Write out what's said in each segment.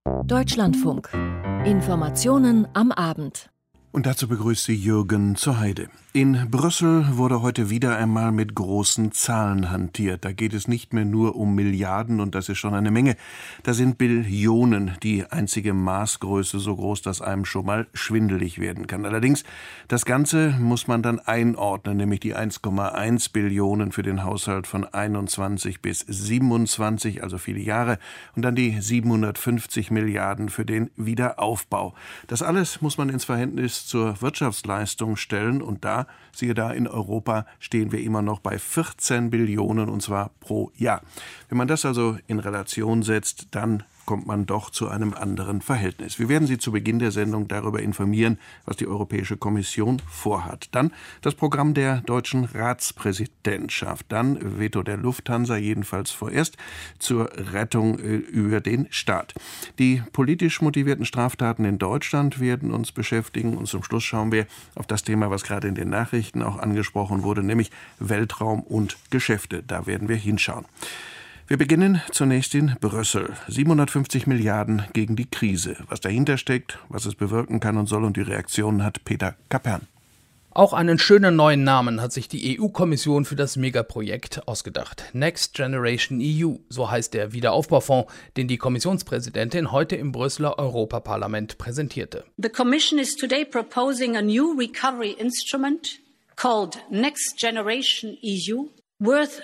Deutschlandfunk. Informationen am Abend. Und dazu begrüßt sie Jürgen zur Heide. In Brüssel wurde heute wieder einmal mit großen Zahlen hantiert. Da geht es nicht mehr nur um Milliarden, und das ist schon eine Menge. Da sind Billionen die einzige Maßgröße, so groß, dass einem schon mal schwindelig werden kann. Allerdings, das Ganze muss man dann einordnen, nämlich die 1,1 Billionen für den Haushalt von 21 bis 27, also viele Jahre, und dann die 750 Milliarden für den Wiederaufbau. Das alles muss man ins Verhältnis zur Wirtschaftsleistung stellen, und siehe da, in Europa stehen wir immer noch bei 14 Billionen, und zwar pro Jahr. Wenn man das also in Relation setzt, dann kommt man doch zu einem anderen Verhältnis. Wir werden Sie zu Beginn der Sendung darüber informieren, was die Europäische Kommission vorhat. Dann das Programm der deutschen Ratspräsidentschaft. Dann Veto der Lufthansa, jedenfalls vorerst, zur Rettung über den Staat. Die politisch motivierten Straftaten in Deutschland werden uns beschäftigen. Und zum Schluss schauen wir auf das Thema, was gerade in den Nachrichten auch angesprochen wurde, nämlich Weltraum und Geschäfte. Da werden wir hinschauen. Wir beginnen zunächst in Brüssel. 750 Milliarden gegen die Krise. Was dahinter steckt, was es bewirken kann und soll, und die Reaktionen hat Peter Kapern. Auch einen schönen neuen Namen hat sich die EU-Kommission für das Megaprojekt ausgedacht. Next Generation EU, so heißt der Wiederaufbaufonds, den die Kommissionspräsidentin heute im Brüsseler Europaparlament präsentierte. The Commission is today proposing a new recovery instrument called Next Generation EU. Worth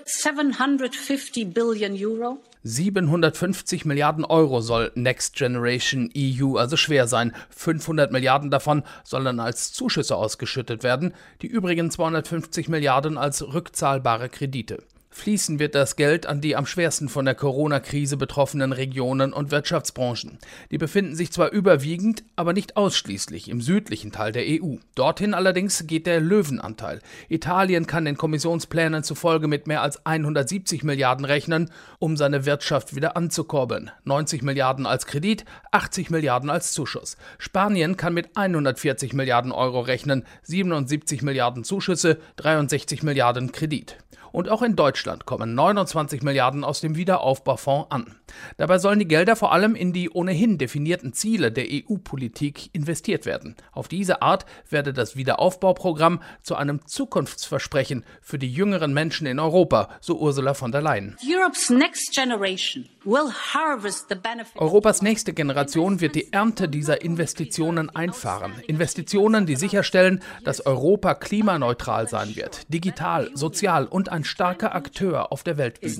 750 billion euro. 750 Milliarden Euro soll Next Generation EU also schwer sein. 500 Milliarden davon sollen als Zuschüsse ausgeschüttet werden, die übrigen 250 Milliarden als rückzahlbare Kredite. Fließen wird das Geld an die am schwersten von der Corona-Krise betroffenen Regionen und Wirtschaftsbranchen. Die befinden sich zwar überwiegend, aber nicht ausschließlich im südlichen Teil der EU. Dorthin allerdings geht der Löwenanteil. Italien kann den Kommissionsplänen zufolge mit mehr als 170 Milliarden rechnen, um seine Wirtschaft wieder anzukurbeln. 90 Milliarden als Kredit, 80 Milliarden als Zuschuss. Spanien kann mit 140 Milliarden Euro rechnen, 77 Milliarden Zuschüsse, 63 Milliarden Kredit. Und auch in Deutschland kommen 29 Milliarden aus dem Wiederaufbaufonds an. Dabei sollen die Gelder vor allem in die ohnehin definierten Ziele der EU-Politik investiert werden. Auf diese Art werde das Wiederaufbauprogramm zu einem Zukunftsversprechen für die jüngeren Menschen in Europa, so Ursula von der Leyen. Europas nächste Generation wird die Ernte dieser Investitionen einfahren. Investitionen, die sicherstellen, dass Europa klimaneutral sein wird, digital, sozial und ein starker Akteur auf der Weltbühne.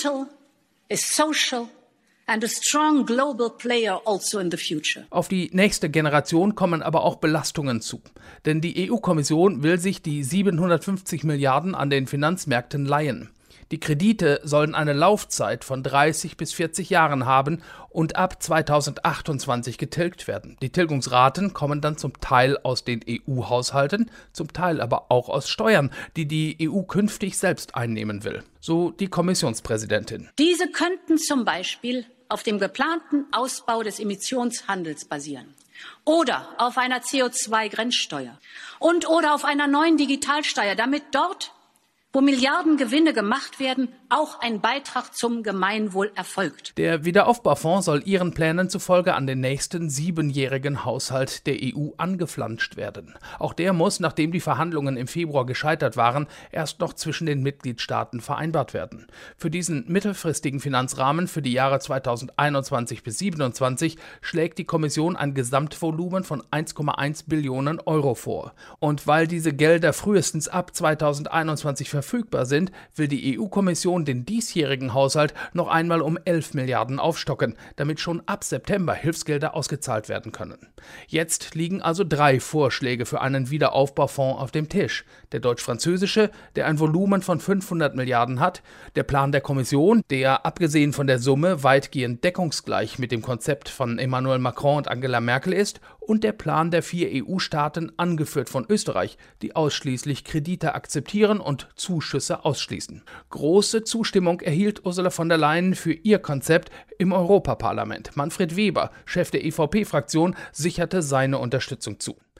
Auf die nächste Generation kommen aber auch Belastungen zu. Denn die EU-Kommission will sich die 750 Milliarden an den Finanzmärkten leihen. Die Kredite sollen eine Laufzeit von 30 bis 40 Jahren haben und ab 2028 getilgt werden. Die Tilgungsraten kommen dann zum Teil aus den EU-Haushalten, zum Teil aber auch aus Steuern, die die EU künftig selbst einnehmen will. So die Kommissionspräsidentin. Diese könnten zum Beispiel auf dem geplanten Ausbau des Emissionshandels basieren. Oder auf einer CO2-Grenzsteuer. Oder auf einer neuen Digitalsteuer, damit dort, wo Milliarden Gewinne gemacht werden, auch ein Beitrag zum Gemeinwohl erfolgt. Der Wiederaufbaufonds soll ihren Plänen zufolge an den nächsten 7-jährigen Haushalt der EU angeflanscht werden. Auch der muss, nachdem die Verhandlungen im Februar gescheitert waren, erst noch zwischen den Mitgliedstaaten vereinbart werden. Für diesen mittelfristigen Finanzrahmen für die Jahre 2021 bis 2027 schlägt die Kommission ein Gesamtvolumen von 1,1 Billionen Euro vor. Und weil diese Gelder frühestens ab 2021 verfügbar sind, will die EU-Kommission den diesjährigen Haushalt noch einmal um 11 Milliarden aufstocken, damit schon ab September Hilfsgelder ausgezahlt werden können. Jetzt liegen also 3 Vorschläge für einen Wiederaufbaufonds auf dem Tisch. Der deutsch-französische, der ein Volumen von 500 Milliarden hat, der Plan der Kommission, der abgesehen von der Summe weitgehend deckungsgleich mit dem Konzept von Emmanuel Macron und Angela Merkel ist, und der Plan der 4 EU-Staaten, angeführt von Österreich, die ausschließlich Kredite akzeptieren und Zuschüsse ausschließen. Große Zustimmung erhielt Ursula von der Leyen für ihr Konzept im Europaparlament. Manfred Weber, Chef der EVP-Fraktion, sicherte seine Unterstützung zu.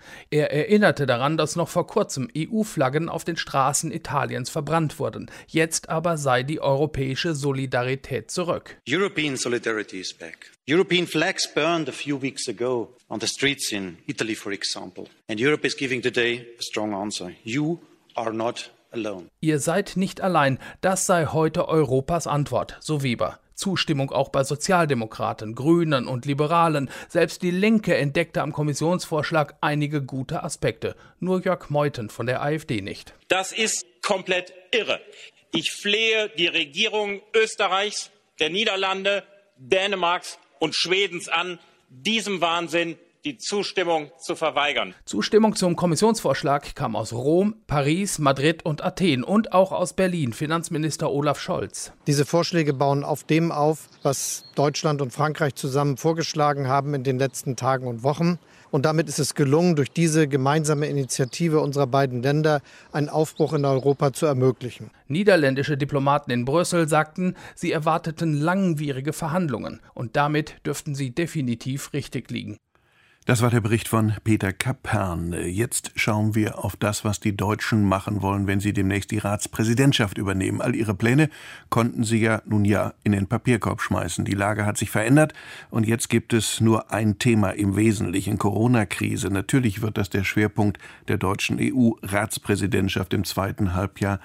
Er erinnerte daran, dass noch vor kurzem EU-Flaggen auf den Straßen Italiens verbrannt wurden. Jetzt aber sei die europäische Solidarität zurück. European solidarity is back. European flags burned a few weeks ago on the streets in Italy, for example. And Europe is giving today a strong answer. You are not alone. Ihr seid nicht allein, das sei heute Europas Antwort, so Weber. Zustimmung auch bei Sozialdemokraten, Grünen und Liberalen. Selbst die Linke entdeckte am Kommissionsvorschlag einige gute Aspekte. Nur Jörg Meuthen von der AfD nicht. Das ist komplett irre. Ich flehe die Regierung Österreichs, der Niederlande, Dänemarks und Schwedens an, diesem Wahnsinn die Zustimmung zu verweigern. Zustimmung zum Kommissionsvorschlag kam aus Rom, Paris, Madrid und Athen und auch aus Berlin, Finanzminister Olaf Scholz. Diese Vorschläge bauen auf dem auf, was Deutschland und Frankreich zusammen vorgeschlagen haben in den letzten Tagen und Wochen. Und damit ist es gelungen, durch diese gemeinsame Initiative unserer beiden Länder einen Aufbruch in Europa zu ermöglichen. Niederländische Diplomaten in Brüssel sagten, sie erwarteten langwierige Verhandlungen und damit dürften sie definitiv richtig liegen. Das war der Bericht von Peter Kapern. Jetzt schauen wir auf das, was die Deutschen machen wollen, wenn sie demnächst die Ratspräsidentschaft übernehmen. All ihre Pläne konnten sie nun in den Papierkorb schmeißen. Die Lage hat sich verändert und jetzt gibt es nur ein Thema im Wesentlichen: Corona-Krise. Natürlich wird das der Schwerpunkt der deutschen EU-Ratspräsidentschaft im zweiten Halbjahr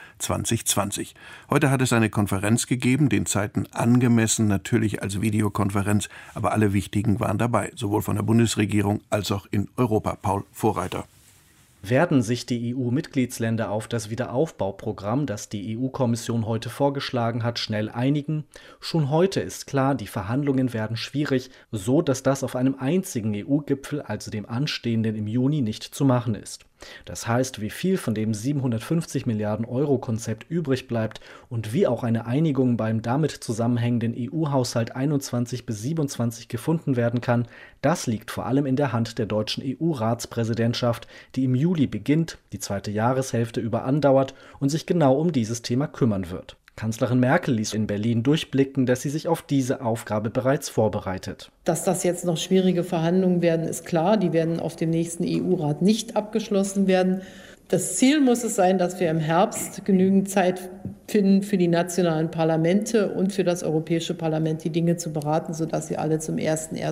2020. Heute hat es eine Konferenz gegeben, den Zeiten angemessen, natürlich als Videokonferenz, aber alle Wichtigen waren dabei, sowohl von der Bundesregierung als auch in Europa. Paul Vorreiter. Werden sich die EU-Mitgliedsländer auf das Wiederaufbauprogramm, das die EU-Kommission heute vorgeschlagen hat, schnell einigen? Schon heute ist klar, die Verhandlungen werden schwierig, so dass das auf einem einzigen EU-Gipfel, also dem anstehenden im Juni, nicht zu machen ist. Das heißt, wie viel von dem 750 Milliarden Euro-Konzept übrig bleibt und wie auch eine Einigung beim damit zusammenhängenden EU-Haushalt 21 bis 27 gefunden werden kann, das liegt vor allem in der Hand der deutschen EU-Ratspräsidentschaft, die im Juli beginnt, die zweite Jahreshälfte über andauert und sich genau um dieses Thema kümmern wird. Kanzlerin Merkel ließ in Berlin durchblicken, dass sie sich auf diese Aufgabe bereits vorbereitet. Dass das jetzt noch schwierige Verhandlungen werden, ist klar. Die werden auf dem nächsten EU-Rat nicht abgeschlossen werden. Das Ziel muss es sein, dass wir im Herbst genügend Zeit finden für die nationalen Parlamente und für das Europäische Parlament, die Dinge zu beraten, sodass sie alle zum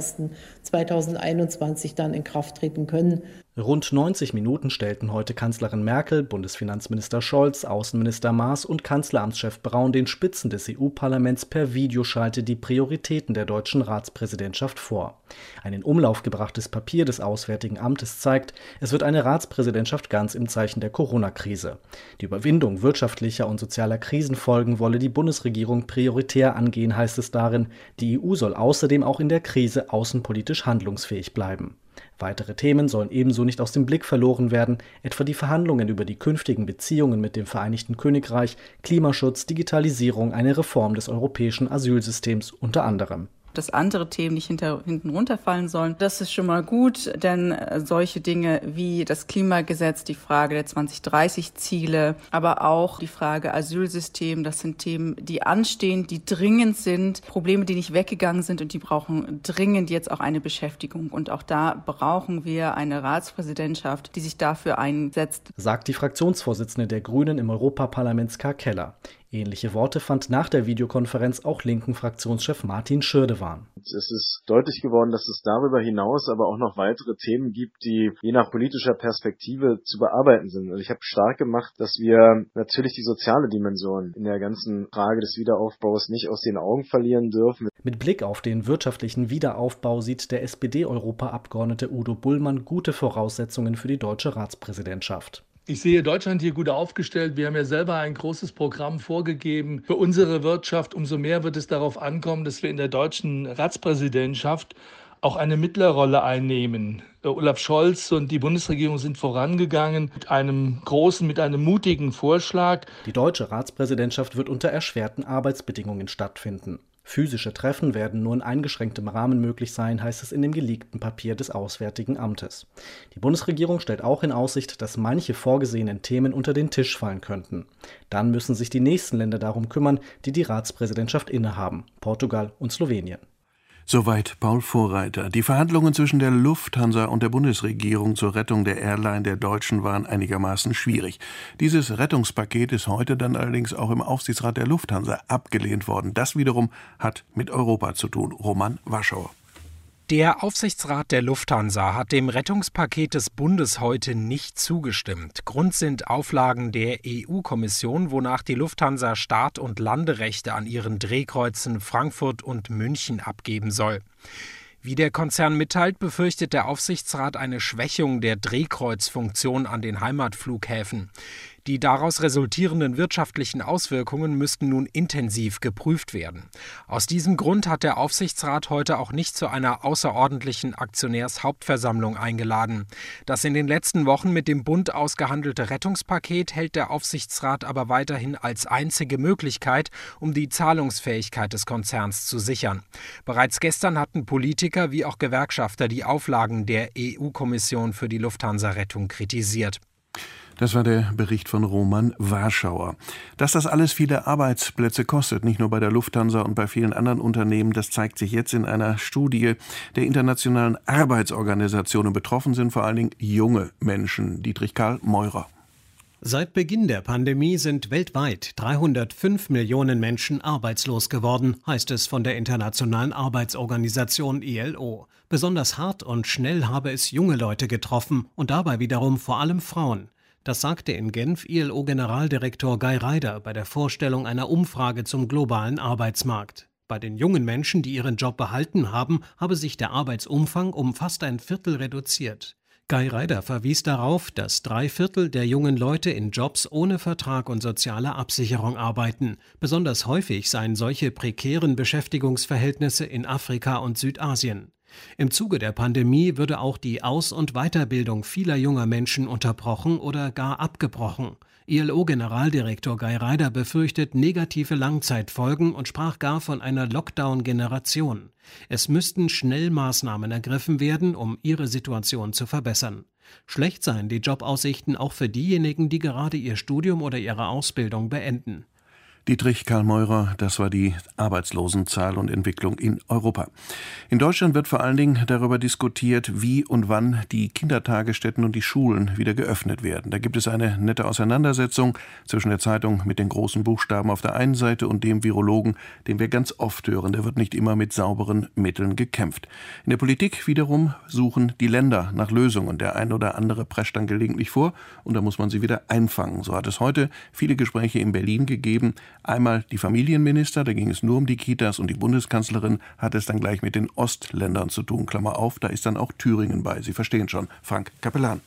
01.01.2021 dann in Kraft treten können. Rund 90 Minuten stellten heute Kanzlerin Merkel, Bundesfinanzminister Scholz, Außenminister Maas und Kanzleramtschef Braun den Spitzen des EU-Parlaments per Videoschalte die Prioritäten der deutschen Ratspräsidentschaft vor. Ein in Umlauf gebrachtes Papier des Auswärtigen Amtes zeigt, es wird eine Ratspräsidentschaft ganz im Zeichen der Corona-Krise. Die Überwindung wirtschaftlicher und sozialer Krisenfolgen wolle die Bundesregierung prioritär angehen, heißt es darin. Die EU soll außerdem auch in der Krise außenpolitisch handlungsfähig bleiben. Weitere Themen sollen ebenso nicht aus dem Blick verloren werden, etwa die Verhandlungen über die künftigen Beziehungen mit dem Vereinigten Königreich, Klimaschutz, Digitalisierung, eine Reform des europäischen Asylsystems unter anderem. Dass andere Themen nicht hinten runterfallen sollen. Das ist schon mal gut, denn solche Dinge wie das Klimagesetz, die Frage der 2030-Ziele, aber auch die Frage Asylsystem, das sind Themen, die anstehen, die dringend sind, Probleme, die nicht weggegangen sind und die brauchen dringend jetzt auch eine Beschäftigung. Und auch da brauchen wir eine Ratspräsidentschaft, die sich dafür einsetzt. Sagt die Fraktionsvorsitzende der Grünen im Europaparlament Ska Keller. Ähnliche Worte fand nach der Videokonferenz auch linken Fraktionschef Martin Schirdewan. Es ist deutlich geworden, dass es darüber hinaus aber auch noch weitere Themen gibt, die je nach politischer Perspektive zu bearbeiten sind. Also ich habe stark gemacht, dass wir natürlich die soziale Dimension in der ganzen Frage des Wiederaufbaus nicht aus den Augen verlieren dürfen. Mit Blick auf den wirtschaftlichen Wiederaufbau sieht der SPD-Europaabgeordnete Udo Bullmann gute Voraussetzungen für die deutsche Ratspräsidentschaft. Ich sehe Deutschland hier gut aufgestellt. Wir haben ja selber ein großes Programm vorgegeben für unsere Wirtschaft. Umso mehr wird es darauf ankommen, dass wir in der deutschen Ratspräsidentschaft auch eine Mittlerrolle einnehmen. Olaf Scholz und die Bundesregierung sind vorangegangen mit einem mutigen Vorschlag. Die deutsche Ratspräsidentschaft wird unter erschwerten Arbeitsbedingungen stattfinden. Physische Treffen werden nur in eingeschränktem Rahmen möglich sein, heißt es in dem geleakten Papier des Auswärtigen Amtes. Die Bundesregierung stellt auch in Aussicht, dass manche vorgesehenen Themen unter den Tisch fallen könnten. Dann müssen sich die nächsten Länder darum kümmern, die die Ratspräsidentschaft innehaben: Portugal und Slowenien. Soweit Paul Vorreiter. Die Verhandlungen zwischen der Lufthansa und der Bundesregierung zur Rettung der Airline der Deutschen waren einigermaßen schwierig. Dieses Rettungspaket ist heute dann allerdings auch im Aufsichtsrat der Lufthansa abgelehnt worden. Das wiederum hat mit Europa zu tun. Roman Warschauer. Der Aufsichtsrat der Lufthansa hat dem Rettungspaket des Bundes heute nicht zugestimmt. Grund sind Auflagen der EU-Kommission, wonach die Lufthansa Start- und Landerechte an ihren Drehkreuzen Frankfurt und München abgeben soll. Wie der Konzern mitteilt, befürchtet der Aufsichtsrat eine Schwächung der Drehkreuzfunktion an den Heimatflughäfen. Die daraus resultierenden wirtschaftlichen Auswirkungen müssten nun intensiv geprüft werden. Aus diesem Grund hat der Aufsichtsrat heute auch nicht zu einer außerordentlichen Aktionärshauptversammlung eingeladen. Das in den letzten Wochen mit dem Bund ausgehandelte Rettungspaket hält der Aufsichtsrat aber weiterhin als einzige Möglichkeit, um die Zahlungsfähigkeit des Konzerns zu sichern. Bereits gestern hatten Politiker wie auch Gewerkschafter die Auflagen der EU-Kommission für die Lufthansa-Rettung kritisiert. Das war der Bericht von Roman Warschauer. Dass das alles viele Arbeitsplätze kostet, nicht nur bei der Lufthansa und bei vielen anderen Unternehmen, das zeigt sich jetzt in einer Studie der Internationalen Arbeitsorganisation. Betroffen sind vor allen Dingen junge Menschen. Dietrich Karl Meurer. Seit Beginn der Pandemie sind weltweit 305 Millionen Menschen arbeitslos geworden, heißt es von der Internationalen Arbeitsorganisation ILO. Besonders hart und schnell habe es junge Leute getroffen und dabei wiederum vor allem Frauen. Das sagte in Genf ILO-Generaldirektor Guy Ryder bei der Vorstellung einer Umfrage zum globalen Arbeitsmarkt. Bei den jungen Menschen, die ihren Job behalten haben, habe sich der Arbeitsumfang um fast ein Viertel reduziert. Guy Ryder verwies darauf, dass 3/4 der jungen Leute in Jobs ohne Vertrag und soziale Absicherung arbeiten. Besonders häufig seien solche prekären Beschäftigungsverhältnisse in Afrika und Südasien. Im Zuge der Pandemie würde auch die Aus- und Weiterbildung vieler junger Menschen unterbrochen oder gar abgebrochen. ILO-Generaldirektor Guy Ryder befürchtet negative Langzeitfolgen und sprach gar von einer Lockdown-Generation. Es müssten schnell Maßnahmen ergriffen werden, um ihre Situation zu verbessern. Schlecht seien die Jobaussichten auch für diejenigen, die gerade ihr Studium oder ihre Ausbildung beenden. Dietrich Karl Meurer, das war die Arbeitslosenzahl und Entwicklung in Europa. In Deutschland wird vor allen Dingen darüber diskutiert, wie und wann die Kindertagesstätten und die Schulen wieder geöffnet werden. Da gibt es eine nette Auseinandersetzung zwischen der Zeitung mit den großen Buchstaben auf der einen Seite und dem Virologen, den wir ganz oft hören. Da wird nicht immer mit sauberen Mitteln gekämpft. In der Politik wiederum suchen die Länder nach Lösungen. Der ein oder andere prescht dann gelegentlich vor und da muss man sie wieder einfangen. So hat es heute viele Gespräche in Berlin gegeben. Einmal die Familienminister, da ging es nur um die Kitas, und die Bundeskanzlerin hat es dann gleich mit den Ostländern zu tun. Klammer auf, da ist dann auch Thüringen bei. Sie verstehen schon. Frank Capellan.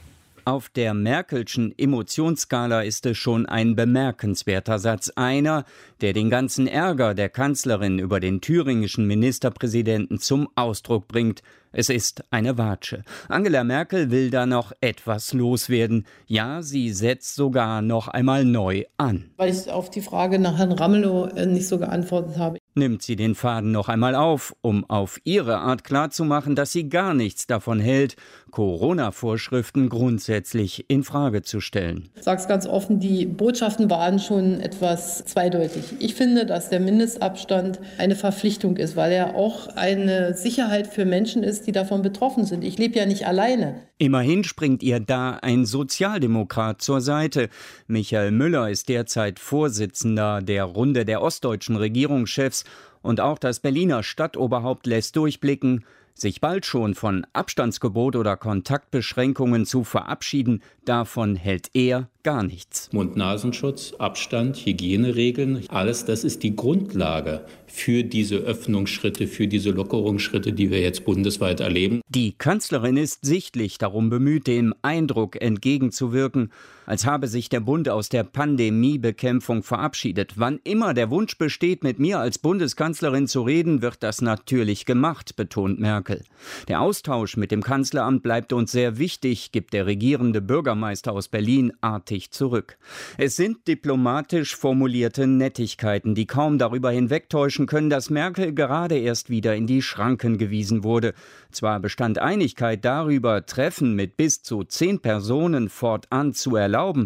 Auf der Merkelschen Emotionsskala ist es schon ein bemerkenswerter Satz. Einer, der den ganzen Ärger der Kanzlerin über den thüringischen Ministerpräsidenten zum Ausdruck bringt. Es ist eine Watsche. Angela Merkel will da noch etwas loswerden. Ja, sie setzt sogar noch einmal neu an. Weil ich auf die Frage nach Herrn Ramelow nicht so geantwortet habe. Nimmt sie den Faden noch einmal auf, um auf ihre Art klarzumachen, dass sie gar nichts davon hält, Corona-Vorschriften grundsätzlich in Frage zu stellen. Ich sage es ganz offen, die Botschaften waren schon etwas zweideutig. Ich finde, dass der Mindestabstand eine Verpflichtung ist, weil er auch eine Sicherheit für Menschen ist, die davon betroffen sind. Ich lebe ja nicht alleine. Immerhin springt ihr da ein Sozialdemokrat zur Seite. Michael Müller ist derzeit Vorsitzender der Runde der ostdeutschen Regierungschefs und auch das Berliner Stadtoberhaupt lässt durchblicken, sich bald schon von Abstandsgebot oder Kontaktbeschränkungen zu verabschieden, davon hält er gar nichts. Mund-Nasenschutz, Abstand, Hygieneregeln, alles das ist die Grundlage für diese Öffnungsschritte, für diese Lockerungsschritte, die wir jetzt bundesweit erleben. Die Kanzlerin ist sichtlich darum bemüht, dem Eindruck entgegenzuwirken, als habe sich der Bund aus der Pandemiebekämpfung verabschiedet. Wann immer der Wunsch besteht, mit mir als Bundeskanzlerin zu reden, wird das natürlich gemacht, betont Merkel. Der Austausch mit dem Kanzleramt bleibt uns sehr wichtig, gibt der regierende Bürgermeister aus Berlin artig zurück. Es sind diplomatisch formulierte Nettigkeiten, die kaum darüber hinwegtäuschen können, dass Merkel gerade erst wieder in die Schranken gewiesen wurde. Zwar bestand Einigkeit darüber, Treffen mit bis zu 10 Personen fortan zu erlauben,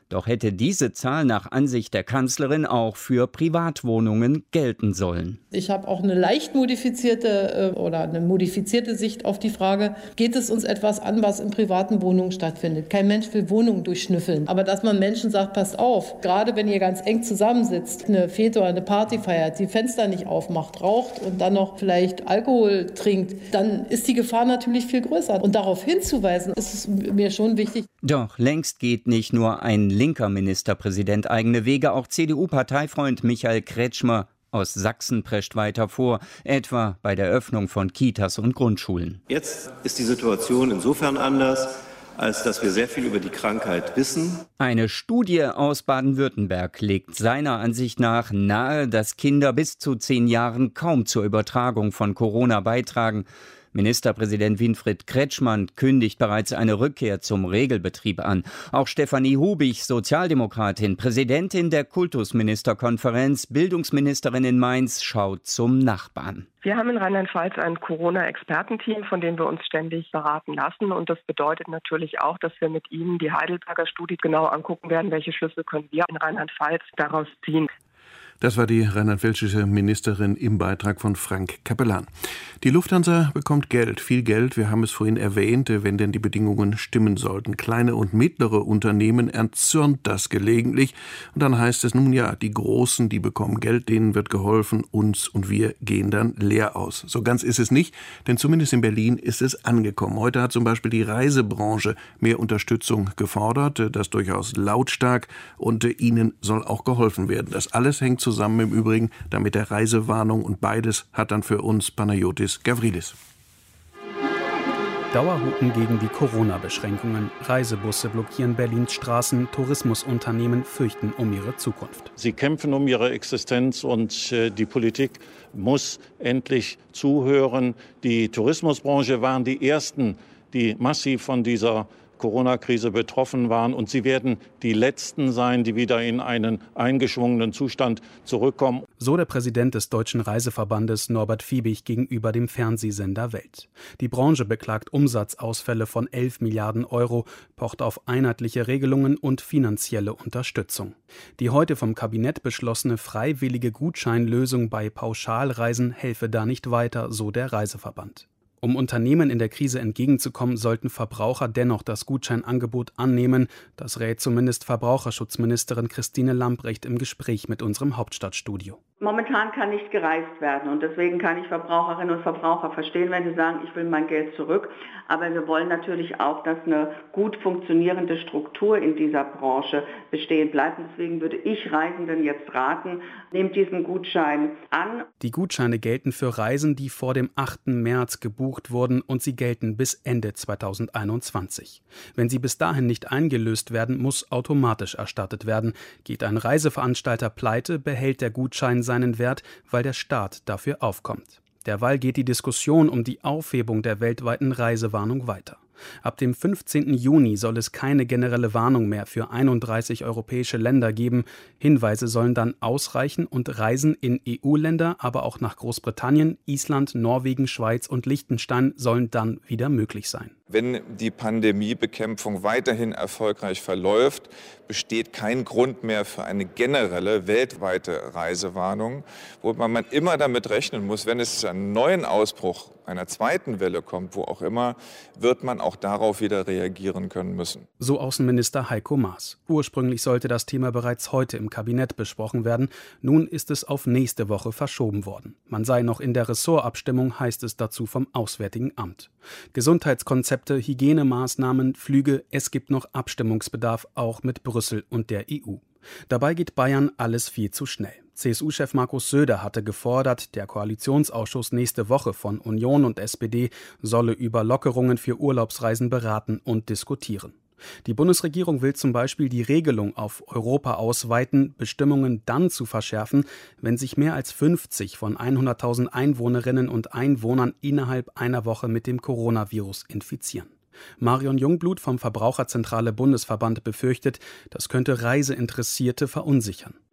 Doch hätte diese Zahl nach Ansicht der Kanzlerin auch für Privatwohnungen gelten sollen. Ich habe auch eine leicht modifizierte oder eine modifizierte Sicht auf die Frage, geht es uns etwas an, was in privaten Wohnungen stattfindet? Kein Mensch will Wohnungen durchschnüffeln. Aber dass man Menschen sagt, passt auf, gerade wenn ihr ganz eng zusammensitzt, eine Fete oder eine Party feiert, die Fenster nicht aufmacht, raucht und dann noch vielleicht Alkohol trinkt, dann ist die Gefahr natürlich viel größer. Und darauf hinzuweisen, ist es mir schon wichtig. Doch längst geht nicht nur ein linker Ministerpräsident eigene Wege, auch CDU-Parteifreund Michael Kretschmer aus Sachsen prescht weiter vor, etwa bei der Öffnung von Kitas und Grundschulen. Jetzt ist die Situation insofern anders, als dass wir sehr viel über die Krankheit wissen. Eine Studie aus Baden-Württemberg legt seiner Ansicht nach nahe, dass Kinder bis zu 10 Jahren kaum zur Übertragung von Corona beitragen. Ministerpräsident Winfried Kretschmann kündigt bereits eine Rückkehr zum Regelbetrieb an. Auch Stefanie Hubich, Sozialdemokratin, Präsidentin der Kultusministerkonferenz, Bildungsministerin in Mainz, schaut zum Nachbarn. Wir haben in Rheinland-Pfalz ein Corona-Expertenteam, von dem wir uns ständig beraten lassen. Und das bedeutet natürlich auch, dass wir mit Ihnen die Heidelberger Studie genau angucken werden, welche Schlüsse können wir in Rheinland-Pfalz daraus ziehen. Das war die rheinland-pfälzische Ministerin im Beitrag von Frank Capellan. Die Lufthansa bekommt Geld, viel Geld, wir haben es vorhin erwähnt, wenn denn die Bedingungen stimmen sollten. Kleine und mittlere Unternehmen erzürnt das gelegentlich. Und dann heißt es nun ja, die Großen, die bekommen Geld, denen wird geholfen, uns und wir gehen dann leer aus. So ganz ist es nicht, denn zumindest in Berlin ist es angekommen. Heute hat zum Beispiel die Reisebranche mehr Unterstützung gefordert, das durchaus lautstark, und ihnen soll auch geholfen werden. Das alles hängt zusammen im Übrigen dann mit der Reisewarnung, und beides hat dann für uns Panayotis Gavrilis. Dauerhupen gegen die Corona-Beschränkungen. Reisebusse blockieren Berlins Straßen. Tourismusunternehmen fürchten um ihre Zukunft. Sie kämpfen um ihre Existenz, und die Politik muss endlich zuhören. Die Tourismusbranche waren die Ersten, die massiv von dieser Corona-Krise betroffen waren, und sie werden die Letzten sein, die wieder in einen eingeschwungenen Zustand zurückkommen. So der Präsident des Deutschen Reiseverbandes Norbert Fiebig gegenüber dem Fernsehsender Welt. Die Branche beklagt Umsatzausfälle von 11 Milliarden Euro, pocht auf einheitliche Regelungen und finanzielle Unterstützung. Die heute vom Kabinett beschlossene freiwillige Gutscheinlösung bei Pauschalreisen helfe da nicht weiter, so der Reiseverband. Um Unternehmen in der Krise entgegenzukommen, sollten Verbraucher dennoch das Gutscheinangebot annehmen. Das rät zumindest Verbraucherschutzministerin Christine Lambrecht im Gespräch mit unserem Hauptstadtstudio. Momentan kann nicht gereist werden, und deswegen kann ich Verbraucherinnen und Verbraucher verstehen, wenn sie sagen, ich will mein Geld zurück. Aber wir wollen natürlich auch, dass eine gut funktionierende Struktur in dieser Branche bestehen bleibt. Deswegen würde ich Reisenden jetzt raten, nehmt diesen Gutschein an. Die Gutscheine gelten für Reisen, die vor dem 8. März gebucht wurden, und sie gelten bis Ende 2021. Wenn sie bis dahin nicht eingelöst werden, muss automatisch erstattet werden. Geht ein Reiseveranstalter pleite, behält der Gutschein seinen Wert, weil der Staat dafür aufkommt. Derweil geht die Diskussion um die Aufhebung der weltweiten Reisewarnung weiter. Ab dem 15. Juni soll es keine generelle Warnung mehr für 31 europäische Länder geben. Hinweise sollen dann ausreichen, und Reisen in EU-Länder, aber auch nach Großbritannien, Island, Norwegen, Schweiz und Liechtenstein sollen dann wieder möglich sein. Wenn die Pandemiebekämpfung weiterhin erfolgreich verläuft, besteht kein Grund mehr für eine generelle weltweite Reisewarnung, wo man immer damit rechnen muss, wenn es zu einem neuen Ausbruch einer zweiten Welle kommt, wo auch immer, wird man auch darauf wieder reagieren können müssen. So Außenminister Heiko Maas. Ursprünglich sollte das Thema bereits heute im Kabinett besprochen werden. Nun ist es auf nächste Woche verschoben worden. Man sei noch in der Ressortabstimmung, heißt es dazu vom Auswärtigen Amt. Gesundheitskonzepte, Hygienemaßnahmen, Flüge, es gibt noch Abstimmungsbedarf, auch mit Brüssel und der EU. Dabei geht Bayern alles viel zu schnell. CSU-Chef Markus Söder hatte gefordert, der Koalitionsausschuss nächste Woche von Union und SPD solle über Lockerungen für Urlaubsreisen beraten und diskutieren. Die Bundesregierung will zum Beispiel die Regelung auf Europa ausweiten, Bestimmungen dann zu verschärfen, wenn sich mehr als 50 von 100.000 Einwohnerinnen und Einwohnern innerhalb einer Woche mit dem Coronavirus infizieren. Marion Jungblut vom Verbraucherzentrale Bundesverband befürchtet, das könnte Reiseinteressierte verunsichern.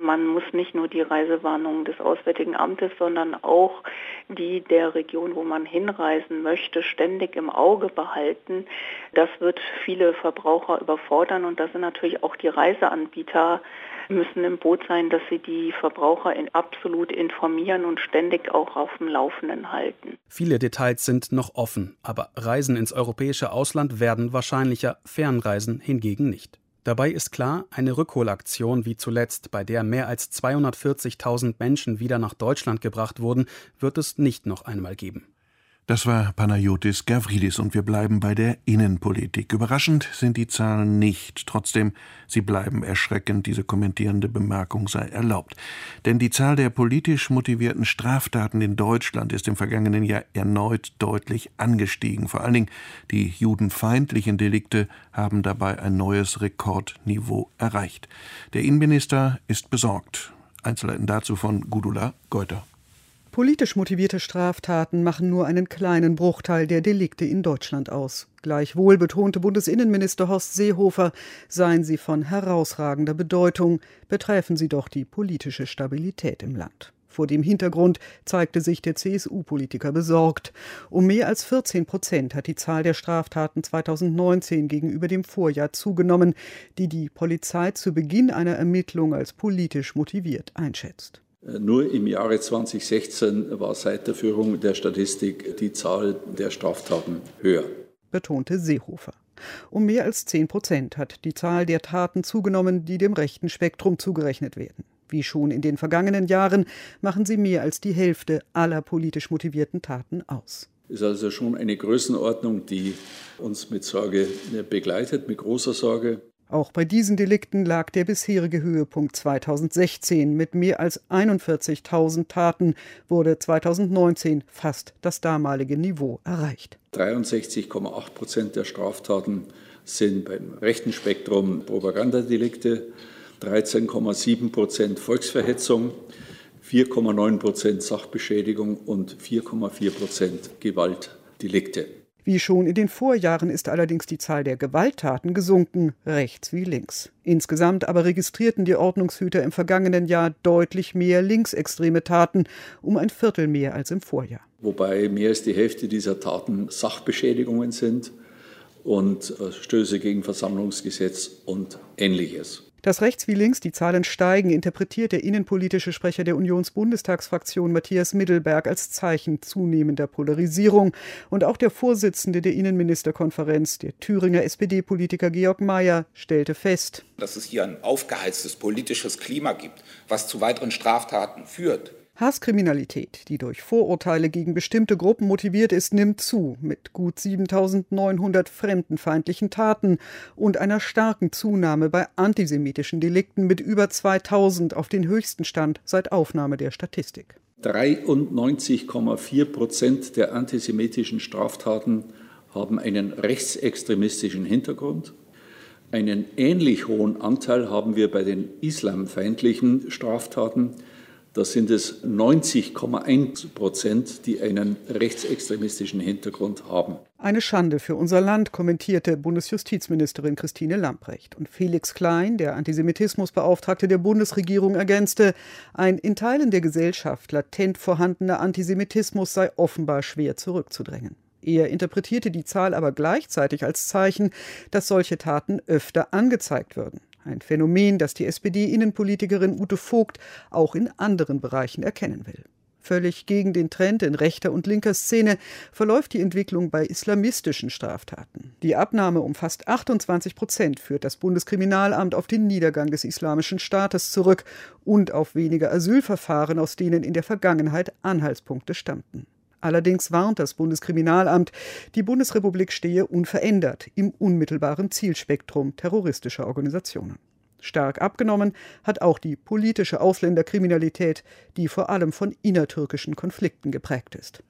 Man muss nicht nur die Reisewarnungen des Auswärtigen Amtes, sondern auch die der Region, wo man hinreisen möchte, ständig im Auge behalten. Das wird viele Verbraucher überfordern und da sind natürlich auch die Reiseanbieter müssen im Boot sein, dass sie die Verbraucher absolut informieren und ständig auch auf dem Laufenden halten. Viele Details sind noch offen, aber Reisen ins europäische Ausland werden wahrscheinlicher, Fernreisen hingegen nicht. Dabei ist klar, eine Rückholaktion wie zuletzt, bei der mehr als 240.000 Menschen wieder nach Deutschland gebracht wurden, wird es nicht noch einmal geben. Das war Panayotis Gavrilidis und wir bleiben bei der Innenpolitik. Überraschend sind die Zahlen nicht. Trotzdem, sie bleiben erschreckend. Diese kommentierende Bemerkung sei erlaubt. Denn die Zahl der politisch motivierten Straftaten in Deutschland ist im vergangenen Jahr erneut deutlich angestiegen. Vor allen Dingen die judenfeindlichen Delikte haben dabei ein neues Rekordniveau erreicht. Der Innenminister ist besorgt. Einzelheiten dazu von Gudula Geuter. Politisch motivierte Straftaten machen nur einen kleinen Bruchteil der Delikte in Deutschland aus. Gleichwohl betonte Bundesinnenminister Horst Seehofer, seien sie von herausragender Bedeutung, betreffen sie doch die politische Stabilität im Land. Vor dem Hintergrund zeigte sich der CSU-Politiker besorgt. Um mehr als 14% hat die Zahl der Straftaten 2019 gegenüber dem Vorjahr zugenommen, die die Polizei zu Beginn einer Ermittlung als politisch motiviert einschätzt. Nur im Jahre 2016 war seit der Führung der Statistik die Zahl der Straftaten höher, betonte Seehofer. Um mehr als 10% hat die Zahl der Taten zugenommen, die dem rechten Spektrum zugerechnet werden. Wie schon in den vergangenen Jahren machen sie mehr als die Hälfte aller politisch motivierten Taten aus. Es ist also schon eine Größenordnung, die uns mit Sorge begleitet, mit großer Sorge. Auch bei diesen Delikten lag der bisherige Höhepunkt 2016. Mit mehr als 41.000 Taten wurde 2019 fast das damalige Niveau erreicht. 63,8% der Straftaten sind beim rechten Spektrum Propagandadelikte, 13,7% Volksverhetzung, 4,9% Sachbeschädigung und 4,4% Gewaltdelikte. Wie schon in den Vorjahren ist allerdings die Zahl der Gewalttaten gesunken, rechts wie links. Insgesamt aber registrierten die Ordnungshüter im vergangenen Jahr deutlich mehr linksextreme Taten, um ein Viertel mehr als im Vorjahr. Wobei mehr als die Hälfte dieser Taten Sachbeschädigungen sind und Verstöße gegen Versammlungsgesetz und Ähnliches. Dass rechts wie links die Zahlen steigen, interpretiert der innenpolitische Sprecher der Unionsbundestagsfraktion Matthias Middelberg als Zeichen zunehmender Polarisierung. Und auch der Vorsitzende der Innenministerkonferenz, der Thüringer SPD-Politiker Georg Mayer, stellte fest, dass es hier ein aufgeheiztes politisches Klima gibt, was zu weiteren Straftaten führt. Hasskriminalität, die durch Vorurteile gegen bestimmte Gruppen motiviert ist, nimmt zu, mit gut 7.900 fremdenfeindlichen Taten und einer starken Zunahme bei antisemitischen Delikten mit über 2.000 auf den höchsten Stand seit Aufnahme der Statistik. 93,4% der antisemitischen Straftaten haben einen rechtsextremistischen Hintergrund. Einen ähnlich hohen Anteil haben wir bei den islamfeindlichen Straftaten. Das sind es 90,1%, die einen rechtsextremistischen Hintergrund haben. Eine Schande für unser Land, kommentierte Bundesjustizministerin Christine Lambrecht. Und Felix Klein, der Antisemitismusbeauftragte der Bundesregierung, ergänzte, ein in Teilen der Gesellschaft latent vorhandener Antisemitismus sei offenbar schwer zurückzudrängen. Er interpretierte die Zahl aber gleichzeitig als Zeichen, dass solche Taten öfter angezeigt würden. Ein Phänomen, das die SPD-Innenpolitikerin Ute Vogt auch in anderen Bereichen erkennen will. Völlig gegen den Trend in rechter und linker Szene verläuft die Entwicklung bei islamistischen Straftaten. Die Abnahme um fast 28% führt das Bundeskriminalamt auf den Niedergang des Islamischen Staates zurück und auf weniger Asylverfahren, aus denen in der Vergangenheit Anhaltspunkte stammten. Allerdings warnt das Bundeskriminalamt, die Bundesrepublik stehe unverändert im unmittelbaren Zielspektrum terroristischer Organisationen. Stark abgenommen hat auch die politische Ausländerkriminalität, die vor allem von innertürkischen Konflikten geprägt ist.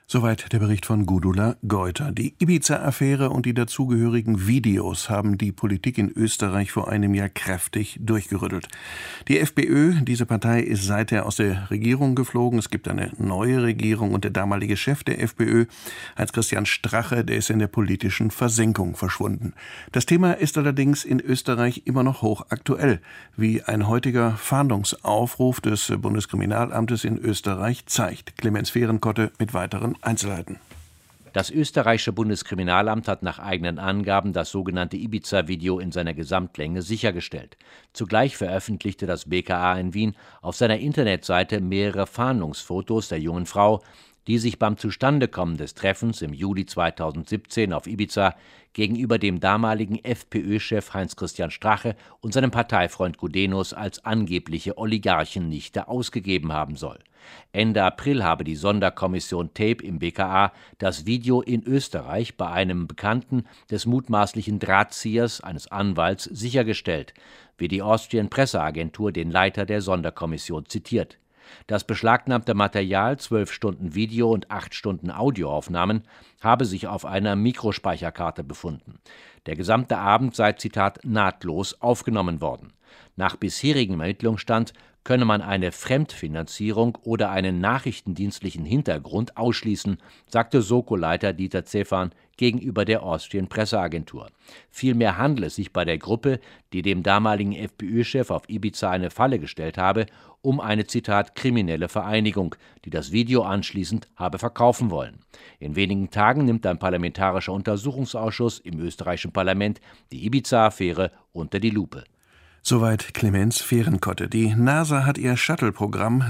Soweit der Bericht von Gudula Geuter. Die Ibiza-Affäre und die dazugehörigen Videos haben die Politik in Österreich vor einem Jahr kräftig durchgerüttelt. Die FPÖ, diese Partei, ist seither aus der Regierung geflogen. Es gibt eine neue Regierung und der damalige Chef der FPÖ, Heinz-Christian Strache, der ist in der politischen Versenkung verschwunden. Das Thema ist allerdings in Österreich immer noch hochaktuell, wie ein heutiger Fahndungsaufruf des Bundeskriminalamtes in Österreich zeigt. Clemens Fehrenkotte mit weiteren Einzelheiten. Das österreichische Bundeskriminalamt hat nach eigenen Angaben das sogenannte Ibiza-Video in seiner Gesamtlänge sichergestellt. Zugleich veröffentlichte das BKA in Wien auf seiner Internetseite mehrere Fahndungsfotos der jungen Frau, die sich beim Zustandekommen des Treffens im Juli 2017 auf Ibiza gegenüber dem damaligen FPÖ-Chef Heinz-Christian Strache und seinem Parteifreund Gudenus als angebliche Oligarchennichte ausgegeben haben soll. Ende April habe die Sonderkommission Tape im BKA das Video in Österreich bei einem Bekannten des mutmaßlichen Drahtziehers, eines Anwalts, sichergestellt, wie die Austrian Presseagentur den Leiter der Sonderkommission zitiert. Das beschlagnahmte Material, 12 Stunden Video- und 8 Stunden Audioaufnahmen, habe sich auf einer Mikrospeicherkarte befunden. Der gesamte Abend sei, Zitat, nahtlos aufgenommen worden. Nach bisherigem Ermittlungsstand könne man eine Fremdfinanzierung oder einen nachrichtendienstlichen Hintergrund ausschließen, sagte Soko-Leiter Dieter Zefan gegenüber der Austrian Presseagentur. Vielmehr handle es sich bei der Gruppe, die dem damaligen FPÖ-Chef auf Ibiza eine Falle gestellt habe, um eine, Zitat, kriminelle Vereinigung, die das Video anschließend habe verkaufen wollen. In wenigen Tagen nimmt ein parlamentarischer Untersuchungsausschuss im österreichischen Parlament die Ibiza-Affäre unter die Lupe. Soweit Clemens Fehrenkotte. Die NASA hat ihr Shuttle-Programm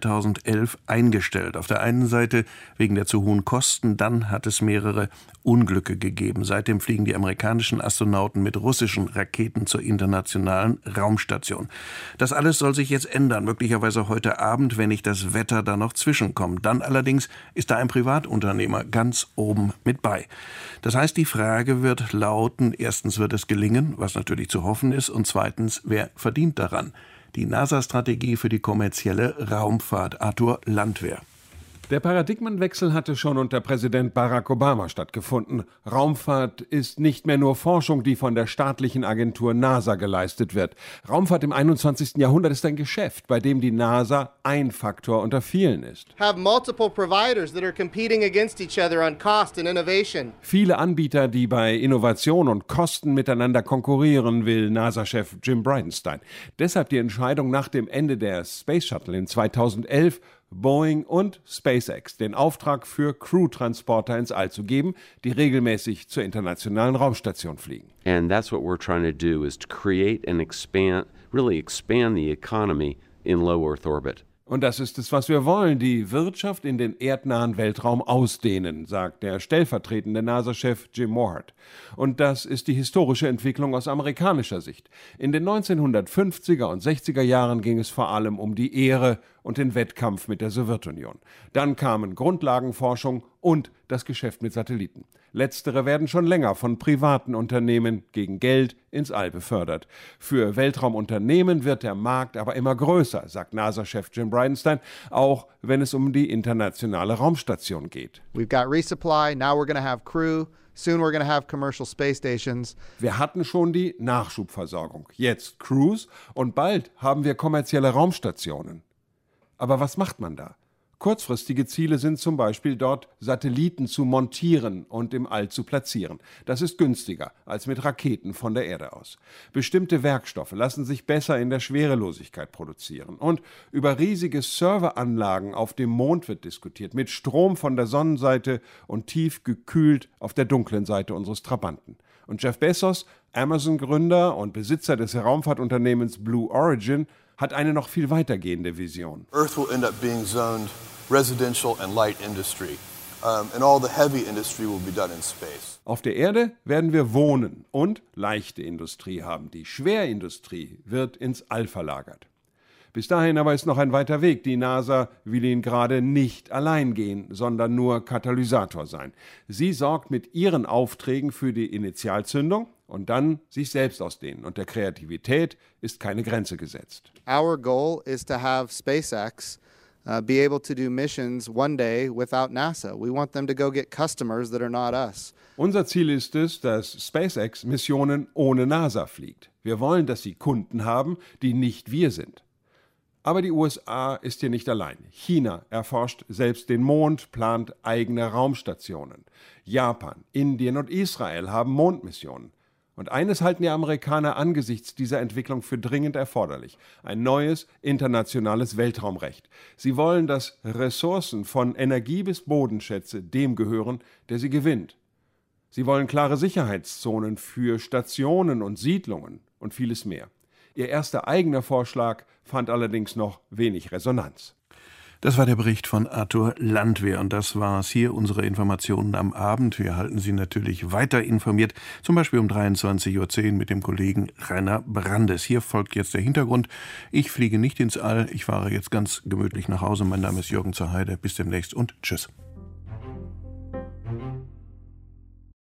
2011 eingestellt. Auf der einen Seite wegen der zu hohen Kosten, dann hat es mehrere Unglücke gegeben. Seitdem fliegen die amerikanischen Astronauten mit russischen Raketen zur internationalen Raumstation. Das alles soll sich jetzt ändern, möglicherweise heute Abend, wenn nicht das Wetter da noch zwischenkommt. Dann allerdings ist da ein Privatunternehmer ganz oben mit bei. Das heißt, die Frage wird lauten, erstens wird es gelingen, was natürlich zu hoffen ist, und zweitens, wer verdient daran? Die NASA-Strategie für die kommerzielle Raumfahrt. Arthur Landwehr. Der Paradigmenwechsel hatte schon unter Präsident Barack Obama stattgefunden. Raumfahrt ist nicht mehr nur Forschung, die von der staatlichen Agentur NASA geleistet wird. Raumfahrt im 21. Jahrhundert ist ein Geschäft, bei dem die NASA ein Faktor unter vielen ist. Have multiple providers that are competing against each other on cost and innovation. Viele Anbieter, die bei Innovation und Kosten miteinander konkurrieren, will NASA-Chef Jim Bridenstine. Deshalb die Entscheidung nach dem Ende der Space Shuttle in 2011, Boeing und SpaceX den Auftrag für Crew-Transporter ins All zu geben, die regelmäßig zur internationalen Raumstation fliegen. And that's what we're trying to do, is to create and expand the economy in low Earth orbit. Und das ist es, was wir wollen, die Wirtschaft in den erdnahen Weltraum ausdehnen, sagt der stellvertretende NASA-Chef Jim Moorhead. Und das ist die historische Entwicklung aus amerikanischer Sicht. In den 1950er und 60er Jahren ging es vor allem um die Ehre und den Wettkampf mit der Sowjetunion. Dann kamen Grundlagenforschung und das Geschäft mit Satelliten. Letztere werden schon länger von privaten Unternehmen gegen Geld ins All befördert. Für Weltraumunternehmen wird der Markt aber immer größer, sagt NASA-Chef Jim Bridenstine, auch wenn es um die internationale Raumstation geht. We've got resupply, now we're going to have crew. Soon we're going to have commercial space stations. Wir hatten schon die Nachschubversorgung, jetzt Crews und bald haben wir kommerzielle Raumstationen. Aber was macht man da? Kurzfristige Ziele sind zum Beispiel dort, Satelliten zu montieren und im All zu platzieren. Das ist günstiger als mit Raketen von der Erde aus. Bestimmte Werkstoffe lassen sich besser in der Schwerelosigkeit produzieren. Und über riesige Serveranlagen auf dem Mond wird diskutiert, mit Strom von der Sonnenseite und tief gekühlt auf der dunklen Seite unseres Trabanten. Und Jeff Bezos, Amazon-Gründer und Besitzer des Raumfahrtunternehmens Blue Origin, hat eine noch viel weitergehende Vision. Earth will end up being zoned residential and light industry, and all the heavy industry will be done in space. Auf der Erde werden wir wohnen und leichte Industrie haben. Die Schwerindustrie wird ins All verlagert. Bis dahin aber ist noch ein weiter Weg. Die NASA will ihn gerade nicht allein gehen, sondern nur Katalysator sein. Sie sorgt mit ihren Aufträgen für die Initialzündung und dann sich selbst ausdehnen. Und der Kreativität ist keine Grenze gesetzt. Our goal is to have SpaceX be able to do missions one day without NASA. We want them to go get customers that are not us. Unser Ziel ist es, dass SpaceX Missionen ohne NASA fliegt. Wir wollen, dass sie Kunden haben, die nicht wir sind. Aber die USA ist hier nicht allein. China erforscht selbst den Mond, plant eigene Raumstationen. Japan, Indien und Israel haben Mondmissionen. Und eines halten die Amerikaner angesichts dieser Entwicklung für dringend erforderlich: ein neues internationales Weltraumrecht. Sie wollen, dass Ressourcen von Energie bis Bodenschätze dem gehören, der sie gewinnt. Sie wollen klare Sicherheitszonen für Stationen und Siedlungen und vieles mehr. Ihr erster eigener Vorschlag fand allerdings noch wenig Resonanz. Das war der Bericht von Arthur Landwehr und das war's hier, unsere Informationen am Abend. Wir halten Sie natürlich weiter informiert, zum Beispiel um 23:10 Uhr mit dem Kollegen Rainer Brandes. Hier folgt jetzt der Hintergrund. Ich fliege nicht ins All, ich fahre jetzt ganz gemütlich nach Hause. Mein Name ist Jürgen zur Heide. Bis demnächst und tschüss.